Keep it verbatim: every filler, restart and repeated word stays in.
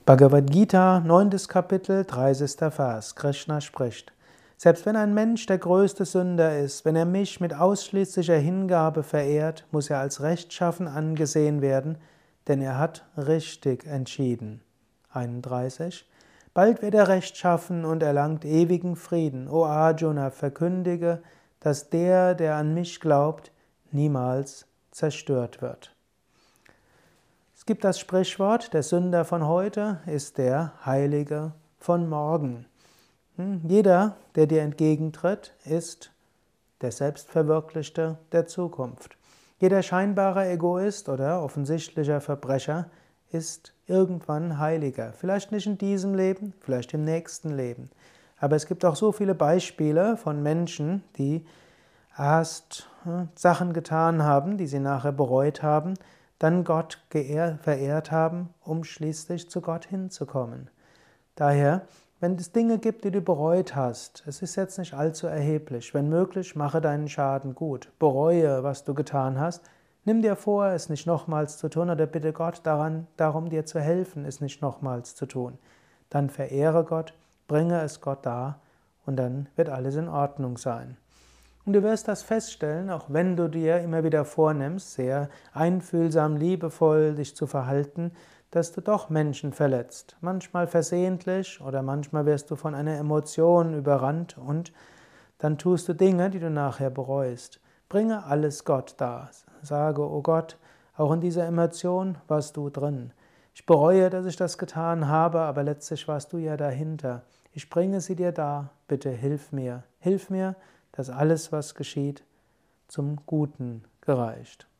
Bhagavad Gita, neuntes Kapitel, dreißigster Vers. Krishna spricht: Selbst wenn ein Mensch der größte Sünder ist, wenn er mich mit ausschließlicher Hingabe verehrt, muss er als rechtschaffen angesehen werden, denn er hat richtig entschieden. einunddreißig. Bald wird er rechtschaffen und erlangt ewigen Frieden. O Arjuna, verkündige, dass der, der an mich glaubt, niemals zerstört wird. Es gibt das Sprichwort, der Sünder von heute ist der Heilige von morgen. Jeder, der dir entgegentritt, ist der Selbstverwirklichte der Zukunft. Jeder scheinbare Egoist oder offensichtlicher Verbrecher ist irgendwann Heiliger. Vielleicht nicht in diesem Leben, vielleicht im nächsten Leben. Aber es gibt auch so viele Beispiele von Menschen, die erst Sachen getan haben, die sie nachher bereut haben, dann Gott geehrt, verehrt haben, um schließlich zu Gott hinzukommen. Daher, wenn es Dinge gibt, die du bereut hast, es ist jetzt nicht allzu erheblich. Wenn möglich, mache deinen Schaden gut. Bereue, was du getan hast. Nimm dir vor, es nicht nochmals zu tun, oder bitte Gott daran, darum, dir zu helfen, es nicht nochmals zu tun. Dann verehre Gott, bringe es Gott dar und dann wird alles in Ordnung sein. Und du wirst das feststellen, auch wenn du dir immer wieder vornimmst, sehr einfühlsam, liebevoll dich zu verhalten, dass du doch Menschen verletzt. Manchmal versehentlich oder manchmal wirst du von einer Emotion überrannt und dann tust du Dinge, die du nachher bereust. Bringe alles Gott dar. Sage, oh Gott, auch in dieser Emotion warst du drin. Ich bereue, dass ich das getan habe, aber letztlich warst du ja dahinter. Ich bringe sie dir dar, bitte hilf mir. Hilf mir, dass alles, was geschieht, zum Guten gereicht.